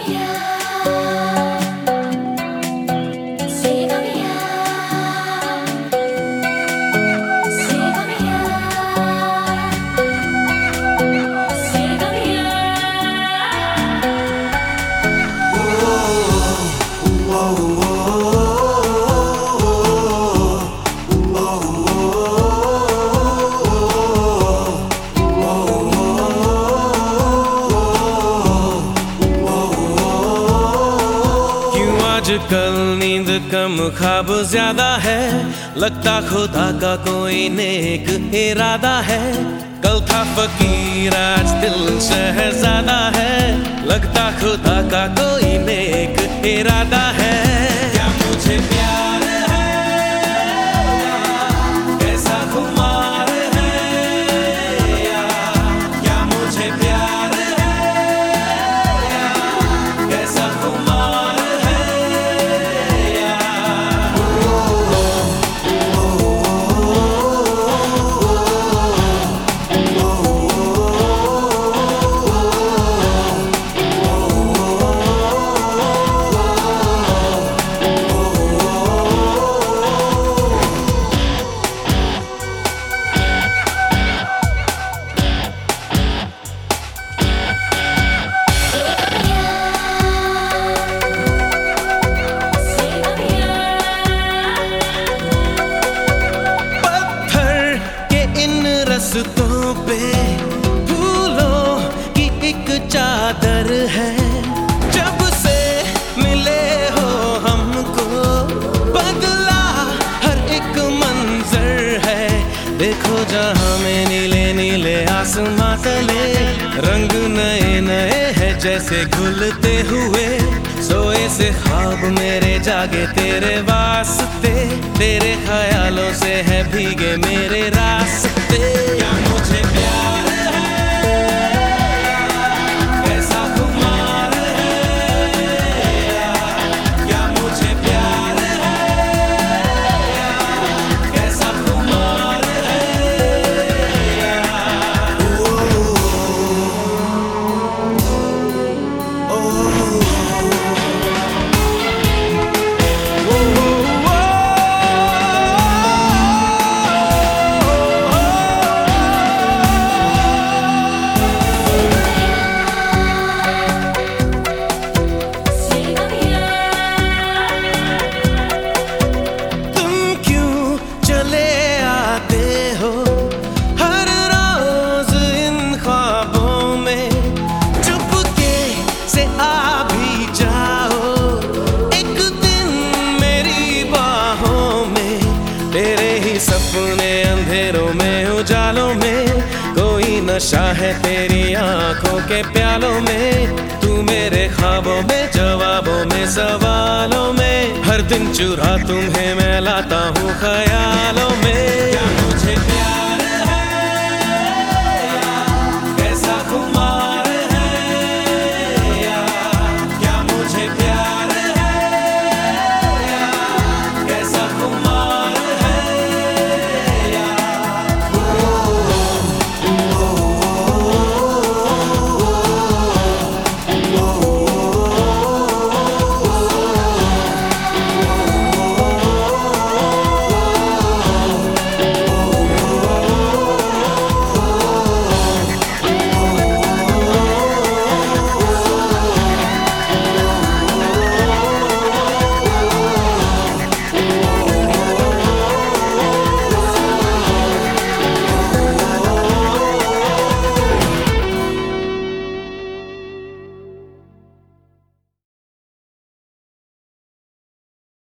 आजकल नींद कम ख्वाब ज्यादा है, लगता खुदा का कोई नेक इरादा है। कल था फकीर आज दिल शहजादा है, लगता खुदा का कोई नेक इरादा है। क्या मुझे प्यार है, कैसा खुमार है या, क्या मुझे प्यार है या, कैसा खुमार है। रस्तों पे फूलों की एक चादर है, जब से मिले हो हमको बदला हर एक मंजर है। देखो जहां में नीले नीले आसमां तले, रंग नए नए हैं जैसे घुलते हुए। सोए से ख्वाब मेरे जागे तेरे वास्ते, तेरे ख्यालों से है भीगे मेरे रास्ते। क्या मुझे प्यार है, कैसा खुमार है या, क्या मुझे प्यार है या, कैसा खुमार है या। सपने अंधेरों में उजालों में, कोई नशा है तेरी आंखों के प्यालों में। तू मेरे ख्वाबों में, जवाबों में, सवालों में, हर दिन चुरा तुम्हें मैं लाता हूँ ख्याल।